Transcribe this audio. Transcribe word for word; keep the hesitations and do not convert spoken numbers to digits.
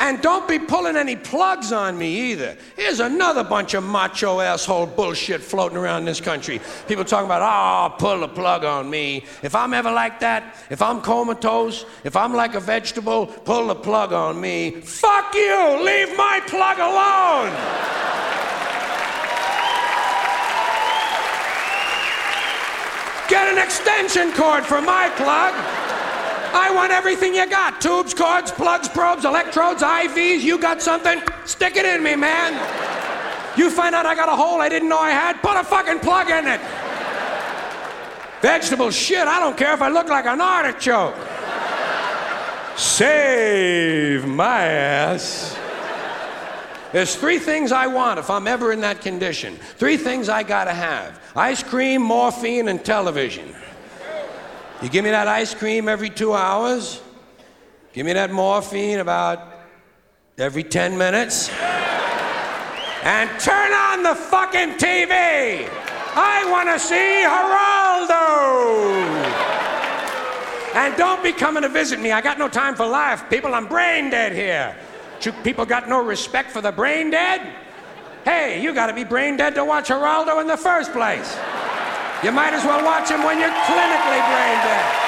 And don't be pulling any plugs on me either. Here's another bunch of macho asshole bullshit floating around this country. People talking about, oh, pull a plug on me. If I'm ever like that, if I'm comatose, if I'm like a vegetable, pull the plug on me. Fuck you! Leave my plug alone! Get an extension cord for my plug. I want everything you got. Tubes, cords, plugs, probes, electrodes, I Vs. You got something? Stick it in me, man. You find out I got a hole I didn't know I had? Put a fucking plug in it. Vegetable shit, I don't care if I look like an artichoke. Save my ass. There's three things I want if I'm ever in that condition. Three things I gotta have. Ice cream, morphine, and television. You give me that ice cream every two hours. Give me that morphine about every ten minutes. And turn on the fucking T V. I want to see Geraldo. And don't be coming to visit me. I got no time for life, people. I'm brain dead here. You people got no respect for the brain dead? Hey, you got to be brain dead to watch Geraldo in the first place. You might as well watch him when you're clinically brain dead.